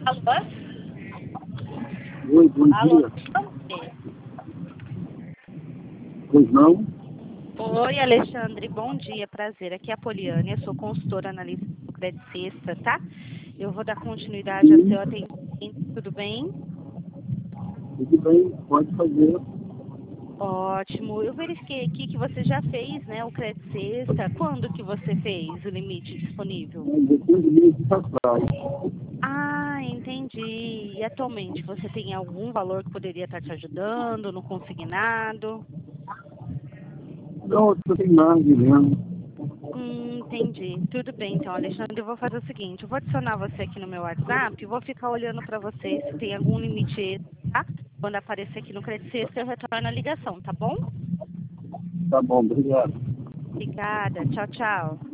Alô? Oi, bom Alô? dia. Pois não? Oi, Alexandre, bom dia, prazer. Aqui é a Poliane, eu sou consultora analista do Credit Sexta, tá? Eu vou dar continuidade ao Sim, seu atendimento, tudo bem? tudo bem, pode fazer. Ótimo. Eu verifiquei aqui que você já fez, né, o Credit Sexta. Quando que você fez o limite disponível? Mas depois de meses atrás. Ah, entendi. E atualmente você tem algum valor que poderia estar te ajudando no consignado? Não, eu tenho margem mesmo. Entendi. Tudo bem, então, Alexandre, eu vou fazer o seguinte, eu vou adicionar você aqui no meu WhatsApp e vou ficar olhando para você se tem algum limite extra, tá? Quando aparecer aqui no Credit Sexta, eu retorno a ligação, tá bom? Tá bom, obrigado. Obrigada. Tchau, tchau.